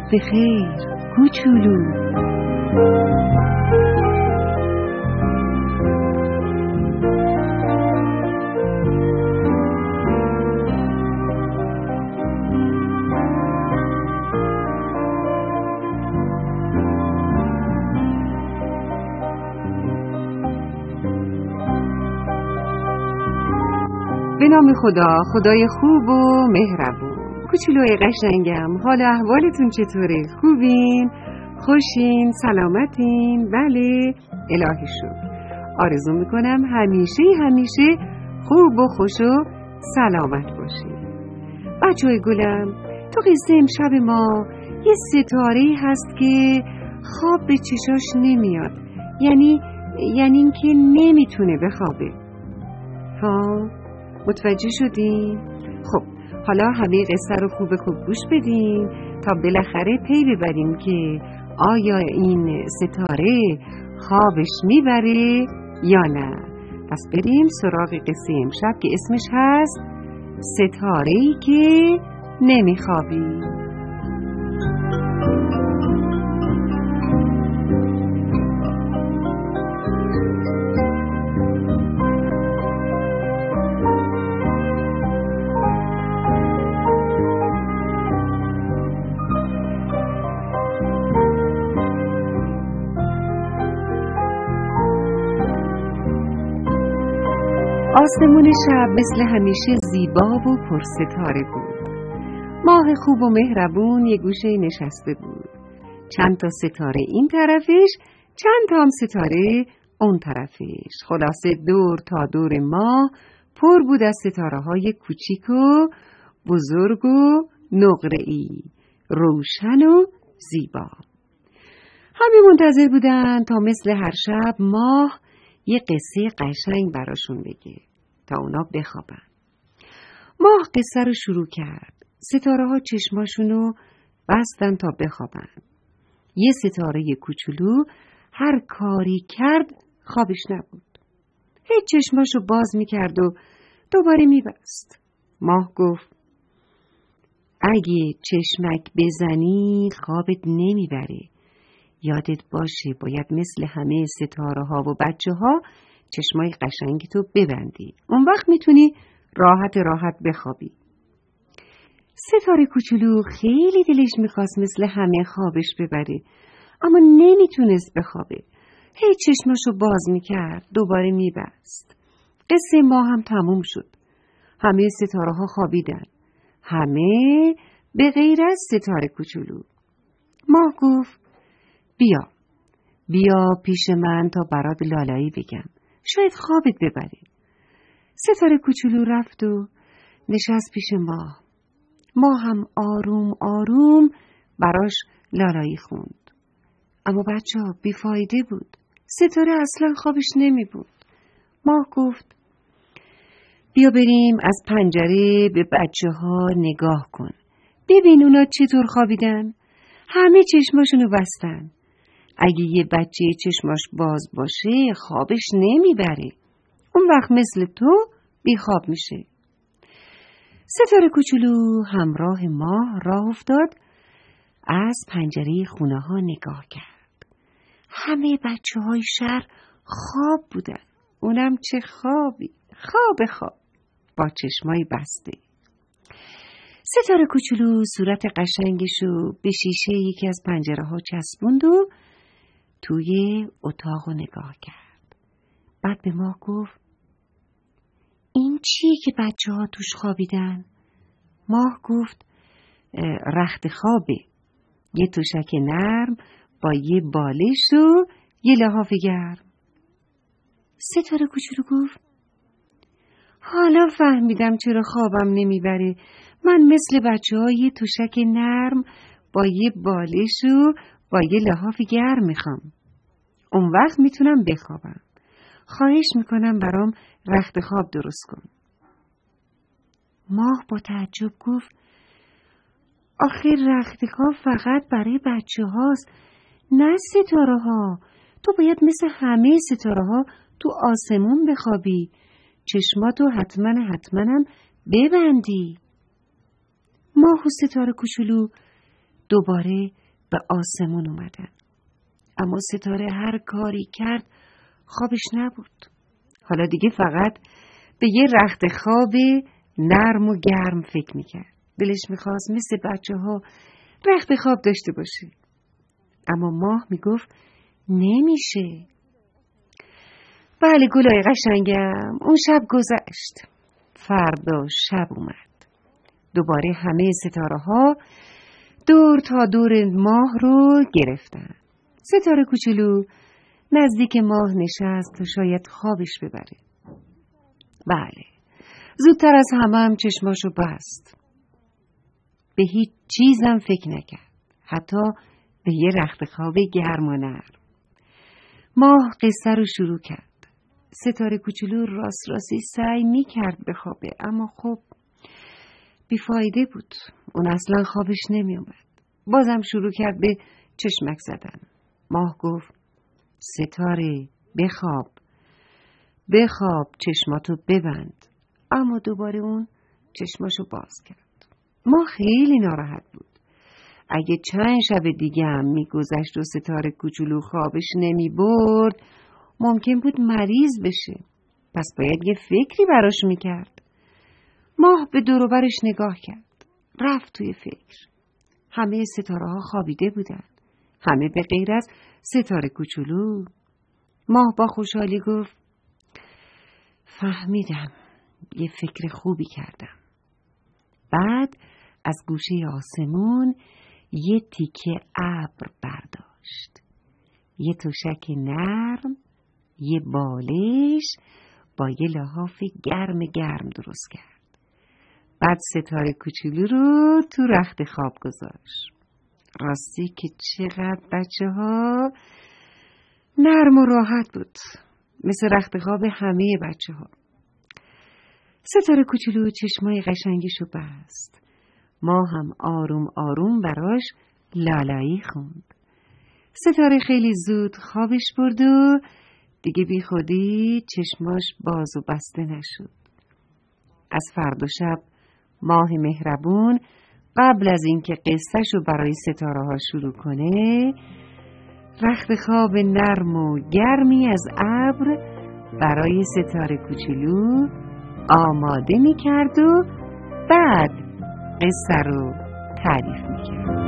به خیر کوچولو. به نام خدا، خدای خوب و مهربون. کوچولوی قشنگم، حال احوالتون چطوره؟ خوبین؟ خوشین؟ سلامتین؟ بله؟ الهی شکر. آرزو میکنم همیشه خوب و خوش و سلامت باشین. بچه‌های گلم، تو قصه امشب ما یه ستاره‌ای هست که خواب به چشاش نمیاد. یعنی اینکه نمیتونه بخوابه. ها؟ متوجه شدین؟ خب حالا همه قصه رو خوب گوش بدین تا بالاخره پی ببریم که آیا این ستاره خوابش میبره یا نه. پس بریم سراغ قصه امشب که اسمش هست ستاره‌ای که نمیخوابی. آسمون شب مثل همیشه زیبا و پرستاره بود. ماه خوب و مهربون یه گوشه نشسته بود. چند تا ستاره این طرفش، چند تا هم ستاره اون طرفش. خلاصه دور تا دور ماه پر بود از ستاره‌های کوچیک و بزرگ و نقره‌ای، روشن و زیبا. همه منتظر بودن تا مثل هر شب ماه یه قصه قشنگ براشون بگه تا اونا بخوابن. ماه قصه رو شروع کرد. ستاره ها چشماشونو بستن تا بخوابن. یه ستاره کوچولو هر کاری کرد خوابش نبود. هیچ چشماشو باز میکرد و دوباره میبست. ماه گفت اگه چشمک بزنی خوابت نمیبره. یادت باشه باید مثل همه ستاره ها و بچه ها چشمای قشنگی تو ببندی. اون وقت میتونی راحت بخوابی. ستاره کوچولو خیلی دلش میخواست مثل همه خوابش ببره، اما نمیتونست بخوابه. هی چشماشو باز میکرد، دوباره میبست. قصه ما هم تموم شد. همه ستاره ها خوابیدن. همه به غیر از ستاره کوچولو. ماه گفت بیا پیش من تا برات لالایی بگم. شاید خوابت ببره. ستاره کوچولو رفت و نشست پیش ماه. ماه هم آروم براش لالایی خوند. اما بچه‌ها بیفایده بود. ستاره اصلا خوابش نمی بود. ماه گفت بیا بریم از پنجره به بچه‌ها نگاه کن. ببین اونا چطور خوابیدن. همه چشماشونو بستن. اگه یه بچه چشماش باز باشه خوابش نمیبره. اون وقت مثل تو بیخواب میشه. ستاره کوچولو همراه ماه راه افتاد. از پنجره خونه ها نگاه کرد. همه بچه های شهر خواب بودن. اونم چه خوابی. خواب با چشمای بسته. ستاره کوچولو صورت قشنگشو به شیشه یکی از پنجره ها چسبوند و توی اتاق نگاه کرد. بعد به ما گفت این چیه که بچه ها توش خوابیدن؟ ماه گفت رخت خوابه. یه تشک نرم با یه بالش و یه لحاف گرم. ستاره کوچولو گفت حالا فهمیدم چرا خوابم نمیبره. من مثل بچه ها یه تشک نرم با یه بالش و با یه لحاف گرم میخوام. اون وقت میتونم بخوابم. خواهش میکنم برام رخت خواب درست کن. ماه با تعجب گفت آخه رخت خواب فقط برای بچه هاست، نه ستاره ها. تو باید مثل همه ستاره ها تو آسمون بخوابی. چشماتو حتما ببندی. ماه و ستاره کوچولو دوباره به آسمون اومدن. اما ستاره هر کاری کرد خوابش نبود. حالا دیگه فقط به یه رخت خواب نرم و گرم فکر میکرد. دلش میخواست مثل بچه‌ها رخت خواب داشته باشه. اما ماه میگفت نمیشه. بله گلای قشنگم، اون شب گذشت. فردا شب اومد. دوباره همه ستاره‌ها دور تا دور ماه رو گرفتن. ستاره کوچولو نزدیک ماه نشست تا شاید خوابش ببره. بله، زودتر از همه هم چشماشو بست. به هیچ چیزم فکر نکرد، حتی به یه رخت خواب گرم و نرم. ماه قصه رو شروع کرد. ستاره کوچولو راستی سعی میکرد بخوابه، اما خب بیفایده بود. اون اصلا خوابش نمیومد. بازم شروع کرد به چشمک زدن. ماه گفت ستاره بخواب چشماتو ببند. اما دوباره اون چشماشو باز کرد. ماه خیلی ناراحت بود. اگه چند شب دیگه هم میگذشت و ستاره کوچولو خوابش نمیبرد ممکن بود مریض بشه. پس باید یه فکری براش میکرد. ماه به دور و برش نگاه کرد. رفت توی فکر. همه ستاره ها خوابیده بودن. همه به غیر از ستاره کوچولو. ماه با خوشحالی گفت فهمیدم، یه فکر خوبی کردم. بعد از گوشه آسمون یه تیکه ابر برداشت. یه تشک نرم، یه بالش با یه لحاف گرم درست کرد. بعد ستاره کوچولو رو تو رخت خواب گذاشت. راستی که چقدر بچه‌ها نرم و راحت بود، مثل رخت خواب همه بچه‌ها. ستاره کوچولو چشمای قشنگشو بست. ما هم آروم آروم براش لالایی خوند. ستاره خیلی زود خوابش برد و دیگه بی خودی چشماش باز و بسته نشد. از فردا شب ماه مهربون قبل از اینکه قصه‌شو برای ستاره ها شروع کنه رخت خواب نرم و گرمی از ابر برای ستاره کوچولو آماده می‌کرد و بعد قصه رو تعریف می‌کرد.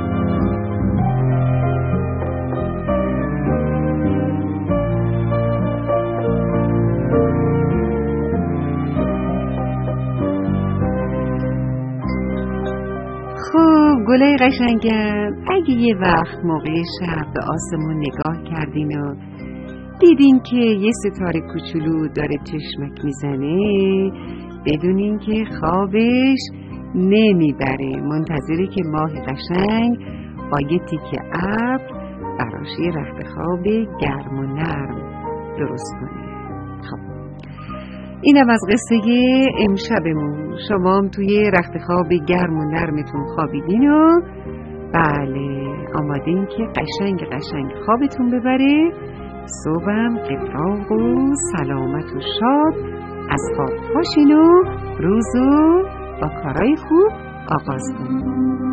خب گلای قشنگم، اگه یه وقت موقع شب به آسمون نگاه کردین و دیدین که یه ستاره کوچولو داره چشمک میزنه، بدونین که خوابش نمیبره، منتظره که ماه قشنگ با یه تیکه ابر براش یه رخت خواب گرم و نرم درست کنه. خب اینم از قصه امشبمون. شما هم توی رخت خواب گرم و نرمتون خوابیدین و بله آمادین که قشنگ خوابتون ببره. صبحم قطراق و سلامت و شاد از خواب پاشین و روزو با کارای خوب آغاز کنین.